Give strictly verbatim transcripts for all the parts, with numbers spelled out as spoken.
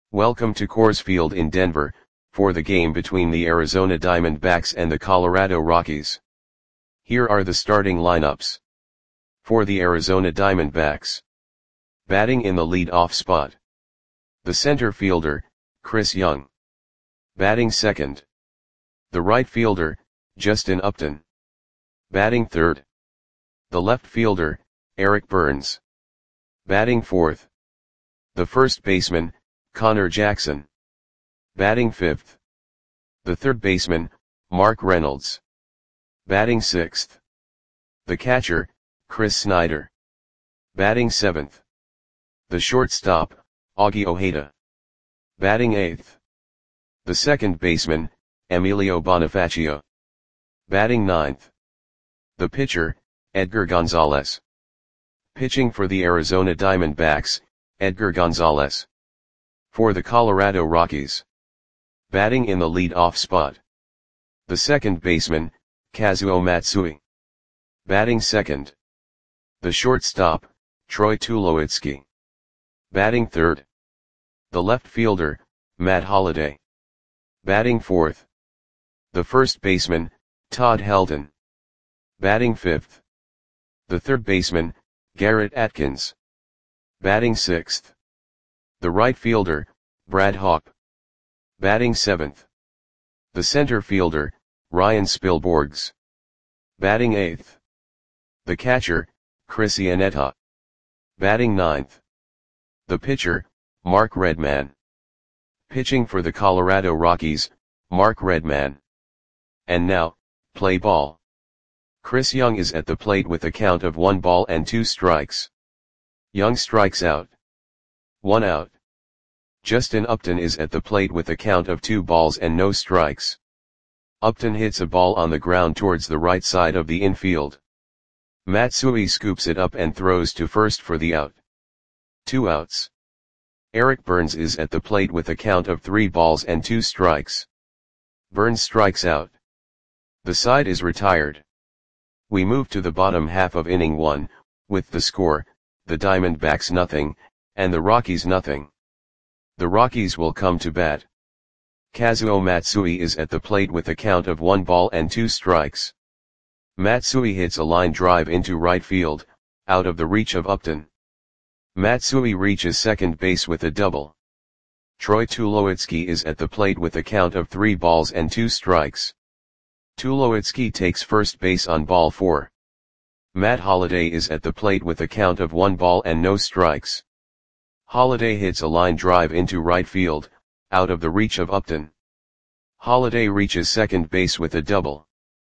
Welcome to Coors Field in Denver, for the game between the Arizona Diamondbacks and the Colorado Rockies. Here are the starting lineups. For the Arizona Diamondbacks. Batting in the lead-off spot. The center fielder, Chris Young. Batting second. The right fielder, Justin Upton. Batting third. The left fielder, Eric Burns. Batting fourth. The first baseman, Connor Jackson. Batting fifth. The third baseman, Mark Reynolds. Batting sixth. The catcher, Chris Snyder. Batting seventh. The shortstop, Augie Ojeda. Batting eighth. The second baseman, Emilio Bonifacio. Batting ninth. The pitcher, Edgar Gonzalez. Pitching for the Arizona Diamondbacks, Edgar Gonzalez. For the Colorado Rockies. Batting in the lead-off spot. The second baseman, Kazuo Matsui. Batting second. The shortstop, Troy Tulowitzki. Batting third. The left fielder, Matt Holliday. Batting fourth. The first baseman, Todd Helton. Batting fifth. The third baseman, Garrett Atkins. Batting sixth. The right fielder, Brad Hawpe. Batting seventh. The center fielder, Ryan Spilborghs. Batting eighth. The catcher, Chris Iannetta. Batting ninth. The pitcher, Mark Redman. Pitching for the Colorado Rockies, Mark Redman. And now, play ball. Chris Young is at the plate with a count of one ball and two strikes. Young strikes out. One out. Justin Upton is at the plate with a count of two balls and no strikes. Upton hits a ball on the ground towards the right side of the infield. Matsui scoops it up and throws to first for the out. Two outs. Eric Burns is at the plate with a count of three balls and two strikes. Burns strikes out. The side is retired. We move to the bottom half of inning one, with the score, the Diamondbacks nothing, and the Rockies nothing. The Rockies will come to bat. Kazuo Matsui is at the plate with a count of one ball and two strikes. Matsui hits a line drive into right field, out of the reach of Upton. Matsui reaches second base with a double. Troy Tulowitzki is at the plate with a count of three balls and two strikes. Tulowitzki takes first base on ball four. Matt Holliday is at the plate with a count of one ball and no strikes. Holliday hits a line drive into right field, out of the reach of Upton. Holliday reaches second base with a double.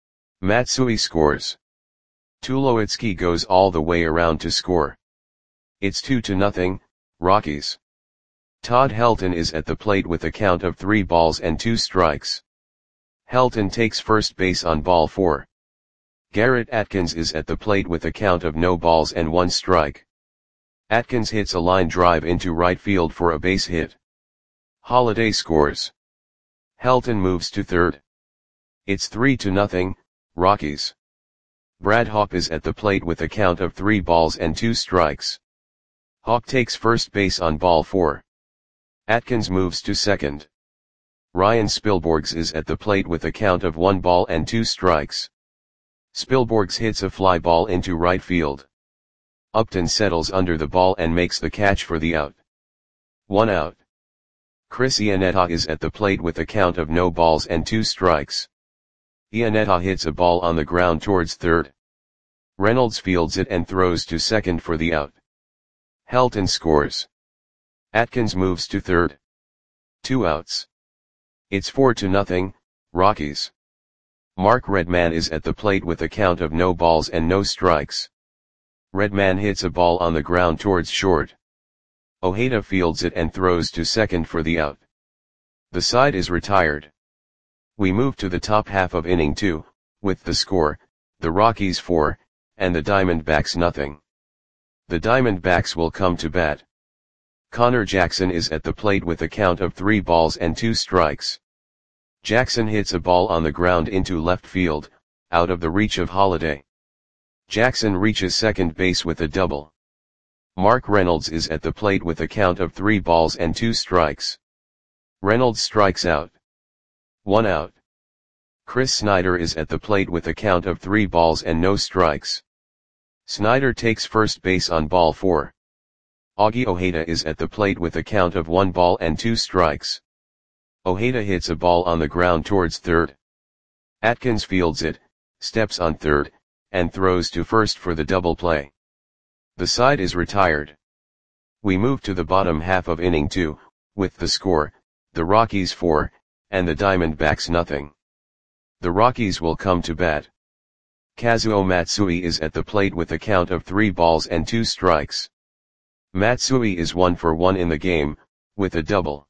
Matsui scores. Tulowitzki goes all the way around to score. It's two to nothing, Rockies. Todd Helton is at the plate with a count of three balls and two strikes. Helton takes first base on ball four. Garrett Atkins is at the plate with a count of no balls and one strike. Atkins hits a line drive into right field for a base hit. Holliday scores. Helton moves to third. It's three to nothing, Rockies. Brad Hawpe is at the plate with a count of three balls and two strikes. Hawpe takes first base on ball four. Atkins moves to second. Ryan Spilborghs is at the plate with a count of one ball and two strikes. Spilborghs hits a fly ball into right field. Upton settles under the ball and makes the catch for the out. One out. Chris Iannetta is at the plate with a count of no balls and two strikes. Iannetta hits a ball on the ground towards third. Reynolds fields it and throws to second for the out. Helton scores. Atkins moves to third. Two outs. It's four to nothing, Rockies. Mark Redman is at the plate with a count of no balls and no strikes. Redman hits a ball on the ground towards short. Ojeda fields it and throws to second for the out. The side is retired. We move to the top half of inning two, with the score, the Rockies four, and the Diamondbacks nothing. The Diamondbacks will come to bat. Connor Jackson is at the plate with a count of three balls and two strikes. Jackson hits a ball on the ground into left field, out of the reach of Holliday. Jackson reaches second base with a double. Mark Reynolds is at the plate with a count of three balls and two strikes. Reynolds strikes out. One out. Chris Snyder is at the plate with a count of three balls and no strikes. Snyder takes first base on ball four. Augie Ojeda is at the plate with a count of one ball and two strikes. Ojeda hits a ball on the ground towards third. Atkins fields it, steps on third, and throws to first for the double play. The side is retired. We move to the bottom half of inning two, with the score, the Rockies four, and the Diamondbacks nothing. The Rockies will come to bat. Kazuo Matsui is at the plate with a count of three balls and two strikes. Matsui is one for one in the game, with a double.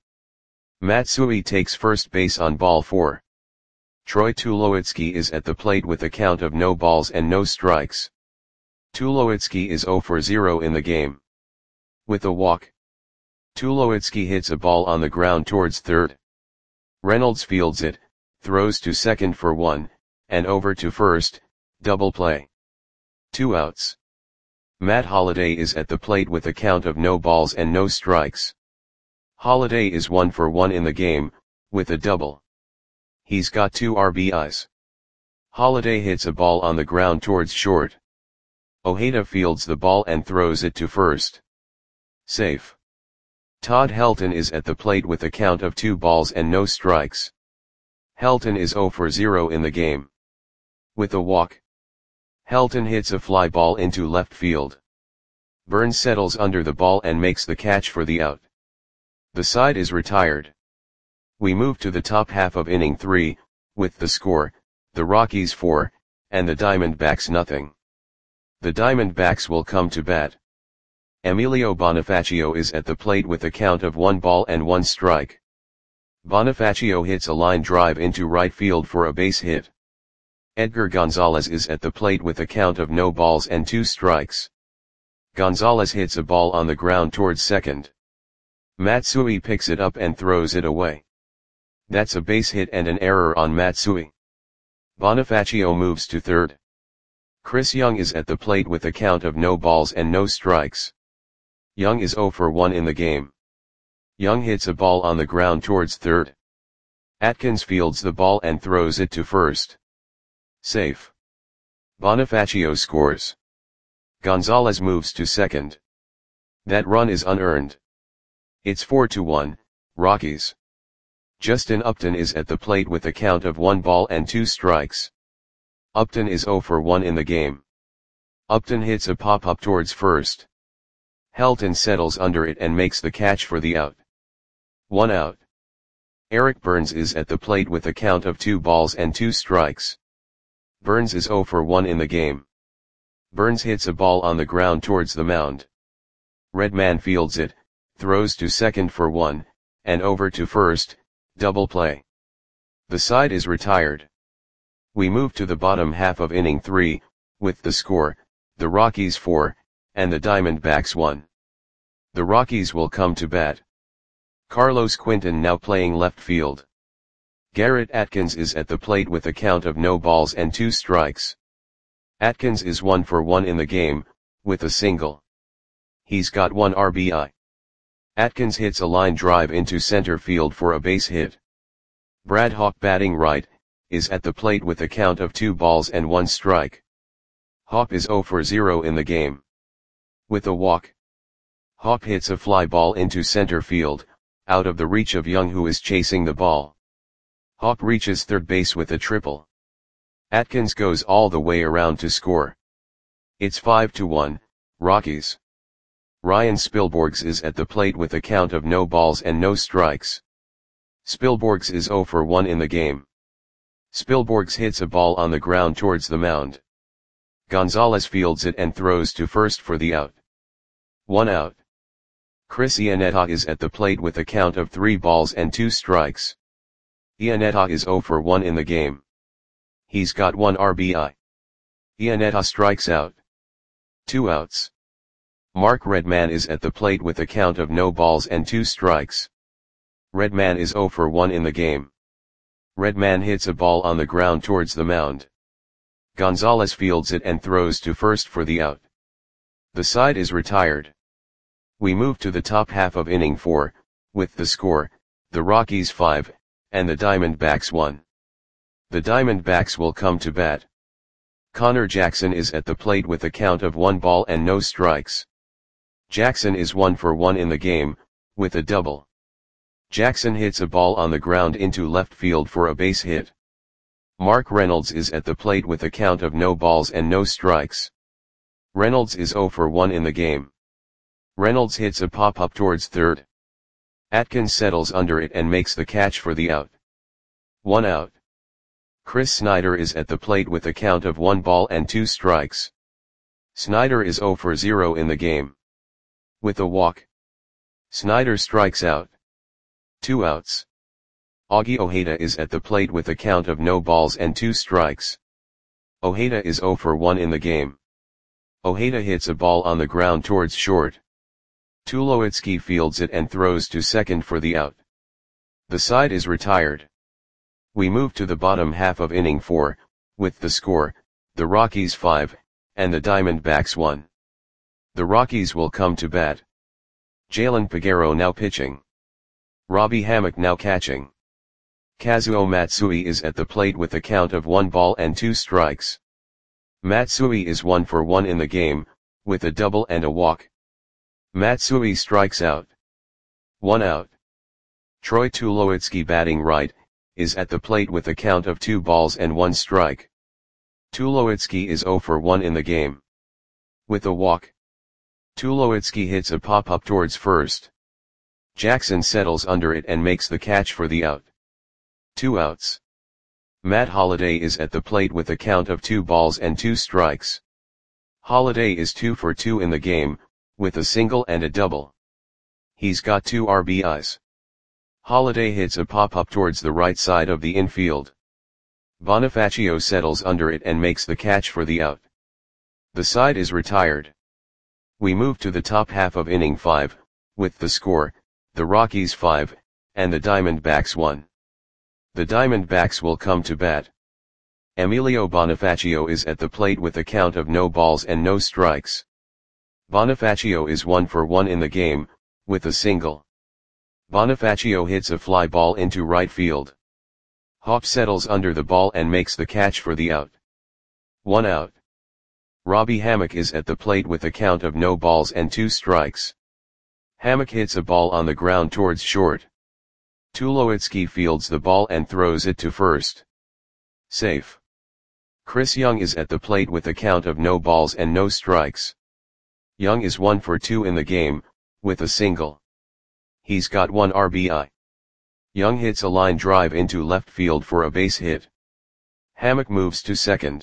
Matsui takes first base on ball four. Troy Tulowitzki is at the plate with a count of no balls and no strikes. Tulowitzki is zero for zero in the game. With a walk, Tulowitzki hits a ball on the ground towards third. Reynolds fields it, throws to second for one, and over to first, double play. Two outs. Matt Holliday is at the plate with a count of no balls and no strikes. Holliday is one for one in the game, with a double. He's got two R B Is. Holliday hits a ball on the ground towards short. Ojeda fields the ball and throws it to first. Safe. Todd Helton is at the plate with a count of two balls and no strikes. Helton is zero for zero in the game. With a walk, Helton hits a fly ball into left field. Burns settles under the ball and makes the catch for the out. The side is retired. We move to the top half of inning three, with the score, the Rockies four, and the Diamondbacks nothing. The Diamondbacks will come to bat. Emilio Bonifacio is at the plate with a count of one ball and one strike. Bonifacio hits a line drive into right field for a base hit. Edgar Gonzalez is at the plate with a count of no balls and two strikes. Gonzalez hits a ball on the ground towards second. Matsui picks it up and throws it away. That's a base hit and an error on Matsui. Bonifacio moves to third. Chris Young is at the plate with a count of no balls and no strikes. Young is zero for one in the game. Young hits a ball on the ground towards third. Atkins fields the ball and throws it to first. Safe. Bonifacio scores. Gonzalez moves to second. That run is unearned. It's four to one, Rockies. Justin Upton is at the plate with a count of one ball and two strikes. Upton is zero for one in the game. Upton hits a pop-up towards first. Helton settles under it and makes the catch for the out. One out. Eric Burns is at the plate with a count of two balls and two strikes. Burns is zero for one in the game. Burns hits a ball on the ground towards the mound. Redman fields it, throws to second for one, and over to first, double play. The side is retired. We move to the bottom half of inning three, with the score, the Rockies four, and the Diamondbacks one. The Rockies will come to bat. Carlos Quinton now playing left field. Garrett Atkins is at the plate with a count of no balls and two strikes. Atkins is one for one in the game, with a single. He's got one R B I. Atkins hits a line drive into center field for a base hit. Brad Hawk batting right, is at the plate with a count of two balls and one strike. Hawk is zero for zero in the game. With a walk, Hawk hits a fly ball into center field, out of the reach of Young who is chasing the ball. Hawk reaches third base with a triple. Atkins goes all the way around to score. It's five to one, Rockies. Ryan Spilborghs is at the plate with a count of no balls and no strikes. Spilborghs is zero for one in the game. Spilborghs hits a ball on the ground towards the mound. Gonzalez fields it and throws to first for the out. One out. Chris Iannetta is at the plate with a count of three balls and two strikes. Iannetta is zero for one in the game. He's got one R B I. Iannetta strikes out. Two outs. Mark Redman is at the plate with a count of no balls and two strikes. Redman is zero for one in the game. Redman hits a ball on the ground towards the mound. Gonzalez fields it and throws to first for the out. The side is retired. We move to the top half of inning four, with the score, the Rockies five, and the Diamondbacks one. The Diamondbacks will come to bat. Connor Jackson is at the plate with a count of one ball and no strikes. Jackson is one for one in the game, with a double. Jackson hits a ball on the ground into left field for a base hit. Mark Reynolds is at the plate with a count of no balls and no strikes. Reynolds is zero for one in the game. Reynolds hits a pop-up towards third. Atkins settles under it and makes the catch for the out. One out. Chris Snyder is at the plate with a count of one ball and two strikes. Snyder is zero for zero in the game. With a walk, Snyder strikes out. Two outs. Augie Ojeda is at the plate with a count of no balls and two strikes. Ojeda is zero for one in the game. Ojeda hits a ball on the ground towards short. Tulowitzki fields it and throws to second for the out. The side is retired. We move to the bottom half of inning four, with the score, the Rockies five, and the Diamondbacks one. The Rockies will come to bat. Jalen Peguero now pitching. Robbie Hammock now catching. Kazuo Matsui is at the plate with a count of one ball and two strikes. Matsui is one for one in the game, with a double and a walk. Matsui strikes out. One out. Troy Tulowitzki batting right, is at the plate with a count of two balls and one strike. Tulowitzki is zero for one in the game. With a walk, Tulowitzki hits a pop-up towards first. Jackson settles under it and makes the catch for the out. Two outs. Matt Holliday is at the plate with a count of two balls and two strikes. Holliday is two for two in the game, with a single and a double. He's got two R B Is. Holliday hits a pop-up towards the right side of the infield. Bonifacio settles under it and makes the catch for the out. The side is retired. We move to the top half of inning five, with the score, the Rockies five, and the Diamondbacks one. The Diamondbacks will come to bat. Emilio Bonifacio is at the plate with a count of no balls and no strikes. Bonifacio is one for one in the game, with a single. Bonifacio hits a fly ball into right field. Hop settles under the ball and makes the catch for the out. One out. Robbie Hammock is at the plate with a count of no balls and two strikes. Hammock hits a ball on the ground towards short. Tulowitzki fields the ball and throws it to first. Safe. Chris Young is at the plate with a count of no balls and no strikes. Young is one for two in the game, with a single. He's got one R B I. Young hits a line drive into left field for a base hit. Hammock moves to second.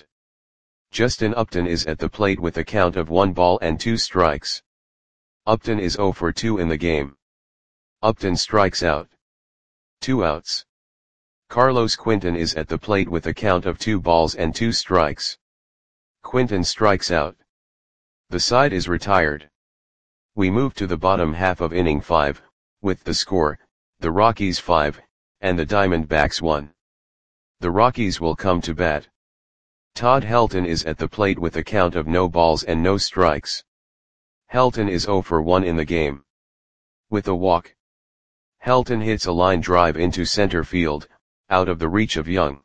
Justin Upton is at the plate with a count of one ball and two strikes. Upton is zero for two in the game. Upton strikes out. Two outs. Carlos Quinton is at the plate with a count of two balls and two strikes. Quinton strikes out. The side is retired. We move to the bottom half of inning five, with the score, the Rockies five, and the Diamondbacks one. The Rockies will come to bat. Todd Helton is at the plate with a count of no balls and no strikes. Helton is zero for one in the game. With a walk, Helton hits a line drive into center field, out of the reach of Young.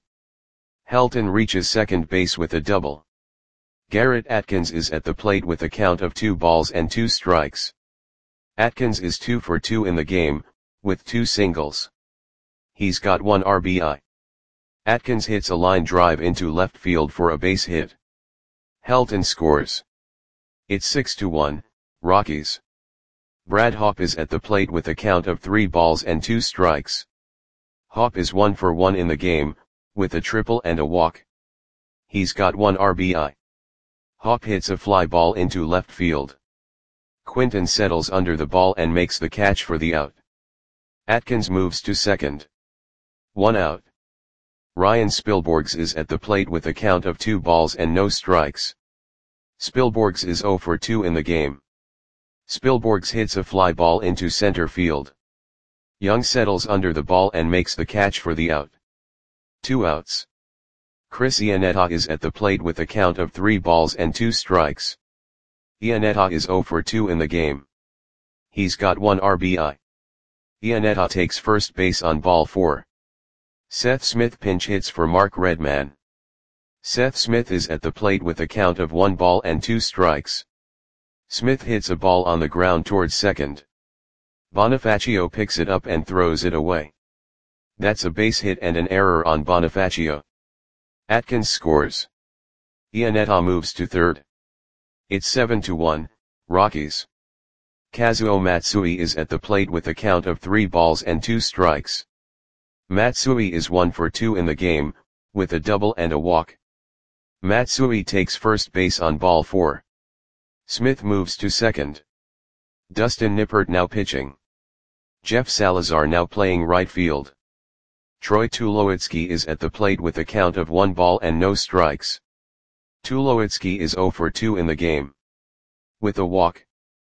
Helton reaches second base with a double. Garrett Atkins is at the plate with a count of two balls and two strikes. Atkins is two for two in the game, with two singles. He's got one R B I. Atkins hits a line drive into left field for a base hit. Helton scores. It's six to one, Rockies. Brad Hawpe is at the plate with a count of three balls and two strikes. Hawpe is one for one in the game, with a triple and a walk. He's got one R B I. Hawpe hits a fly ball into left field. Quinton settles under the ball and makes the catch for the out. Atkins moves to second. One out. Ryan Spilborghs is at the plate with a count of two balls and no strikes. Spilborghs is zero for two in the game. Spilborghs hits a fly ball into center field. Young settles under the ball and makes the catch for the out. Two outs. Chris Iannetta is at the plate with a count of three balls and two strikes. Iannetta is zero for two in the game. He's got one R B I. Iannetta takes first base on ball four. Seth Smith pinch hits for Mark Redman. Seth Smith is at the plate with a count of one ball and two strikes. Smith hits a ball on the ground towards second. Bonifacio picks it up and throws it away. That's a base hit and an error on Bonifacio. Atkins scores. Iannetta moves to third. It's seven to one, Rockies. Kazuo Matsui is at the plate with a count of three balls and two strikes. Matsui is one for two in the game, with a double and a walk. Matsui takes first base on ball four. Smith moves to second. Dustin Nippert now pitching. Jeff Salazar now playing right field. Troy Tulowitzki is at the plate with a count of one ball and no strikes. Tulowitzki is zero for two in the game. With a walk.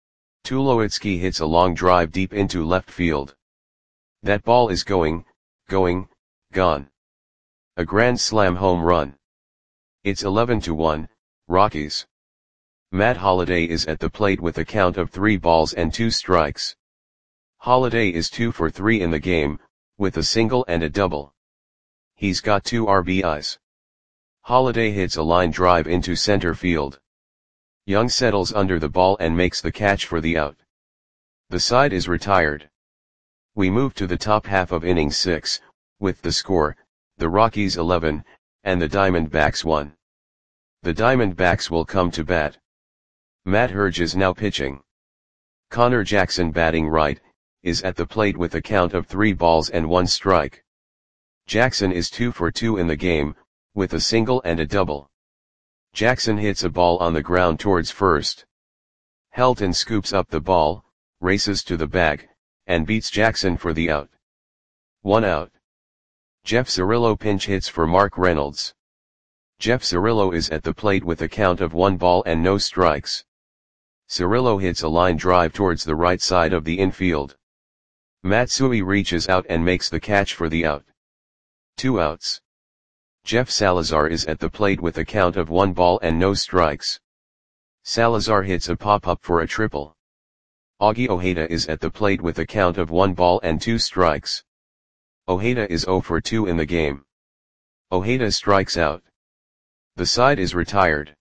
Tulowitzki hits a long drive deep into left field. That ball is going, going, gone. A grand slam home run. It's eleven to one, Rockies. Matt Holliday is at the plate with a count of three balls and two strikes. Holliday is two for three in the game, with a single and a double. He's got two R B Is. Holliday hits a line drive into center field. Young settles under the ball and makes the catch for the out. The side is retired. We move to the top half of inning six, with the score, the Rockies eleven, and the Diamondbacks one. The Diamondbacks will come to bat. Matt Herge is now pitching. Connor Jackson batting right, is at the plate with a count of three balls and one strike. Jackson is two for two in the game, with a single and a double. Jackson hits a ball on the ground towards first. Helton scoops up the ball, races to the bag, and beats Jackson for the out. One out. Jeff Cirillo pinch hits for Mark Reynolds. Jeff Cirillo is at the plate with a count of one ball and no strikes. Cirillo hits a line drive towards the right side of the infield. Matsui reaches out and makes the catch for the out. Two outs. Jeff Salazar is at the plate with a count of one ball and no strikes. Salazar hits a pop-up for a triple. Augie Ojeda is at the plate with a count of one ball and two strikes. Ojeda is zero for two in the game. Ojeda strikes out. The side is retired.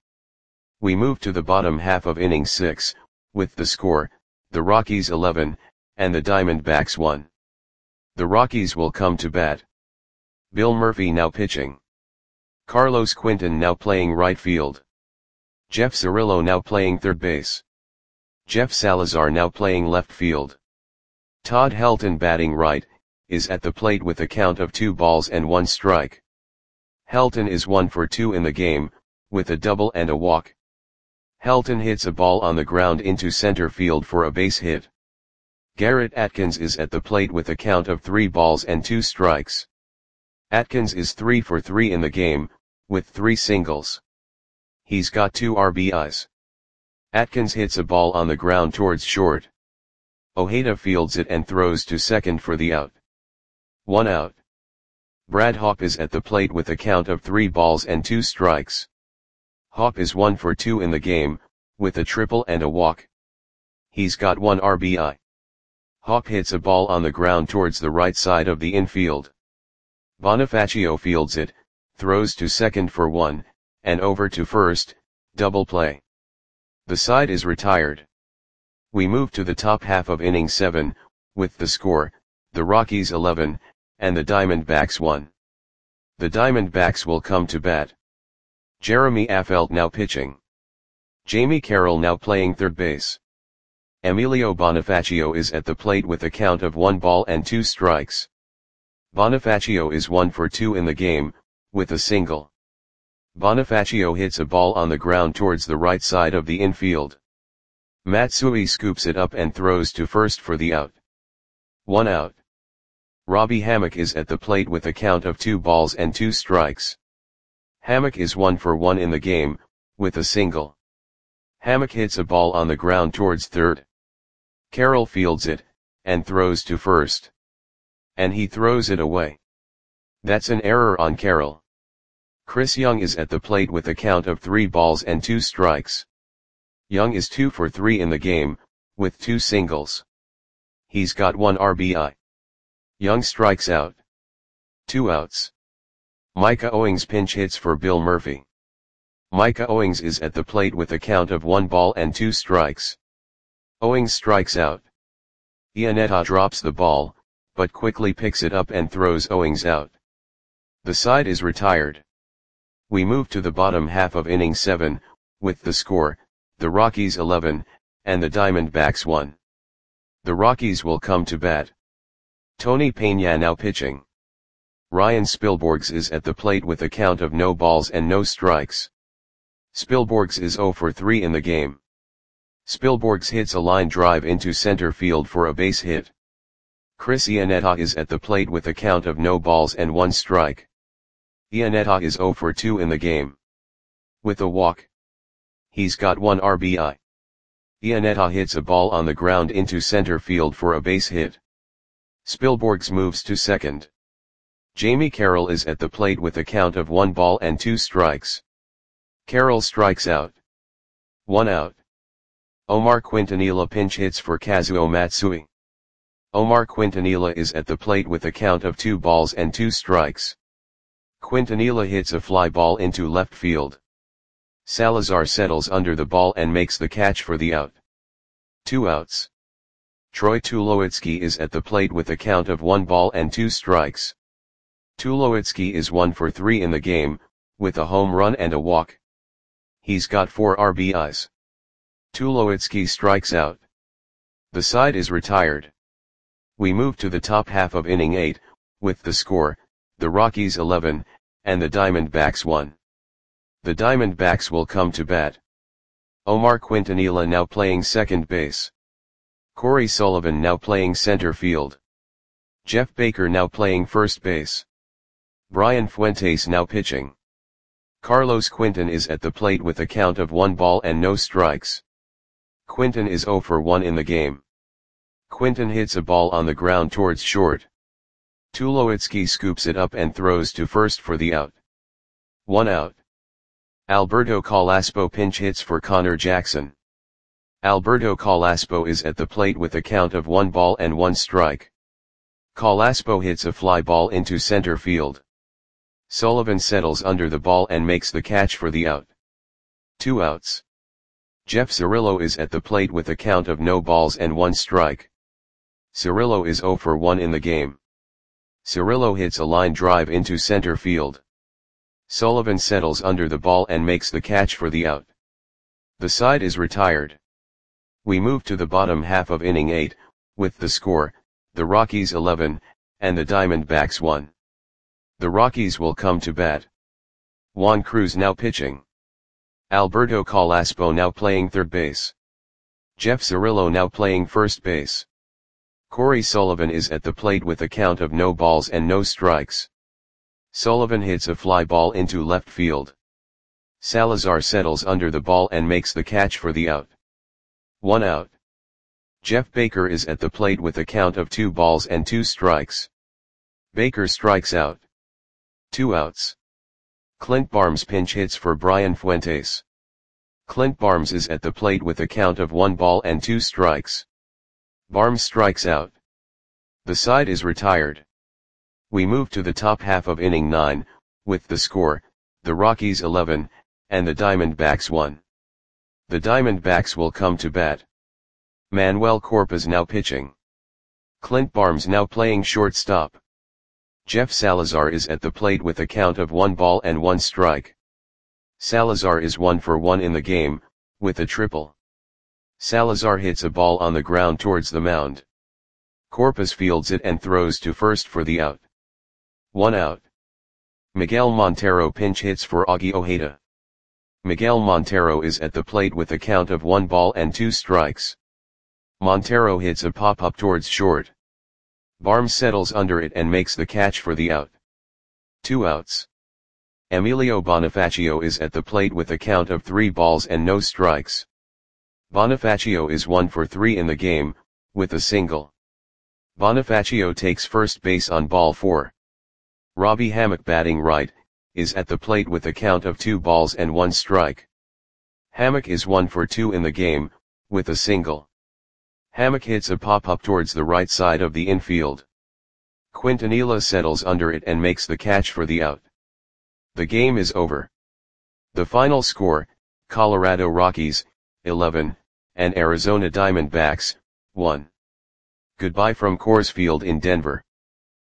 We move to the bottom half of inning six, with the score, the Rockies eleven, and the Diamondbacks one. The Rockies will come to bat. Bill Murphy now pitching. Carlos Quinton now playing right field. Jeff Cirillo now playing third base. Jeff Salazar now playing left field. Todd Helton batting right, is at the plate with a count of two balls and one strike. Helton is one for two in the game, with a double and a walk. Helton hits a ball on the ground into center field for a base hit. Garrett Atkins is at the plate with a count of three balls and two strikes. Atkins is three for three in the game, with three singles. He's got two R B Is. Atkins hits a ball on the ground towards short. Ojeda fields it and throws to second for the out. One out. Brad Hawpe is at the plate with a count of three balls and two strikes. Hawpe is one for two in the game, with a triple and a walk. He's got one R B I. Hawpe hits a ball on the ground towards the right side of the infield. Bonifacio fields it, throws to second for one, and over to first, double play. The side is retired. We move to the top half of inning seven, with the score, the Rockies eleven, and the Diamondbacks one. The Diamondbacks will come to bat. Jeremy Affeldt now pitching. Jamie Carroll now playing third base. Emilio Bonifacio is at the plate with a count of one ball and two strikes. Bonifacio is one for two in the game, with a single. Bonifacio hits a ball on the ground towards the right side of the infield. Matsui scoops it up and throws to first for the out. One out. Robbie Hammock is at the plate with a count of two balls and two strikes. Hammock is one for one in the game, with a single. Hammock hits a ball on the ground towards third. Carroll fields it, and throws to first. And he throws it away. That's an error on Carroll. Chris Young is at the plate with a count of three balls and two strikes. Young is two for three in the game, with two singles. He's got one R B I. Young strikes out. Two outs. Micah Owings pinch hits for Bill Murphy. Micah Owings is at the plate with a count of one ball and two strikes. Owings strikes out. Iannetta drops the ball, but quickly picks it up and throws Owings out. The side is retired. We move to the bottom half of inning seven, with the score, the Rockies eleven, and the Diamondbacks one. The Rockies will come to bat. Tony Peña now pitching. Ryan Spilborghs is at the plate with a count of no balls and no strikes. Spilborghs is oh for three in the game. Spilborghs hits a line drive into center field for a base hit. Chris Iannetta is at the plate with a count of no balls and one strike. Iannetta is oh for two in the game. With a walk. He's got one R B I. Iannetta hits a ball on the ground into center field for a base hit. Spilborghs moves to second. Jamie Carroll is at the plate with a count of one ball and two strikes. Carroll strikes out. One out. Omar Quintanilla pinch hits for Kazuo Matsui. Omar Quintanilla is at the plate with a count of two balls and two strikes. Quintanilla hits a fly ball into left field. Salazar settles under the ball and makes the catch for the out. Two outs. Troy Tulowitzki is at the plate with a count of one ball and two strikes. Tulowitzki is one for three in the game, with a home run and a walk. He's got four R B Is. Tulowitzki strikes out. The side is retired. We move to the top half of inning eight, with the score, the Rockies eleven, and the Diamondbacks one. The Diamondbacks will come to bat. Omar Quintanilla now playing second base. Corey Sullivan now playing center field. Jeff Baker now playing first base. Brian Fuentes now pitching. Carlos Quinton is at the plate with a count of one ball and no strikes. Quinton is oh for one in the game. Quinton hits a ball on the ground towards short. Tulowitzki scoops it up and throws to first for the out. One out. Alberto Calaspo pinch hits for Connor Jackson. Alberto Calaspo is at the plate with a count of one ball and one strike. Calaspo hits a fly ball into center field. Sullivan settles under the ball and makes the catch for the out. Two outs. Jeff Cirillo is at the plate with a count of no balls and one strike. Cirillo is oh for one in the game. Cirillo hits a line drive into center field. Sullivan settles under the ball and makes the catch for the out. The side is retired. We move to the bottom half of inning eight, with the score, the Rockies eleven, and the Diamondbacks one. The Rockies will come to bat. Juan Cruz now pitching. Alberto Calaspo now playing third base. Jeff Cirillo now playing first base. Corey Sullivan is at the plate with a count of no balls and no strikes. Sullivan hits a fly ball into left field. Salazar settles under the ball and makes the catch for the out. One out. Jeff Baker is at the plate with a count of two balls and two strikes. Baker strikes out. Two outs. Clint Barnes pinch hits for Brian Fuentes. Clint Barnes is at the plate with a count of one ball and two strikes. Barnes strikes out. The side is retired. We move to the top half of inning nine, with the score, the Rockies eleven, and the Diamondbacks one. The Diamondbacks will come to bat. Manuel Corpus now pitching. Clint Barnes now playing shortstop. Jeff Salazar is at the plate with a count of one ball and one strike. Salazar is one for one in the game, with a triple. Salazar hits a ball on the ground towards the mound. Corpus fields it and throws to first for the out. One out. Miguel Montero pinch hits for Augie Ojeda. Miguel Montero is at the plate with a count of one ball and two strikes. Montero hits a pop-up towards short. Barnes settles under it and makes the catch for the out. Two outs. Emilio Bonifacio is at the plate with a count of three balls and no strikes. Bonifacio is one for three in the game, with a single. Bonifacio takes first base on ball four. Robbie Hammock batting right, is at the plate with a count of two balls and one strike. Hammock is one for two in the game, with a single. Hammock hits a pop-up towards the right side of the infield. Quintanilla settles under it and makes the catch for the out. The game is over. The final score, Colorado Rockies, eleven, and Arizona Diamondbacks, one. Goodbye from Coors Field in Denver.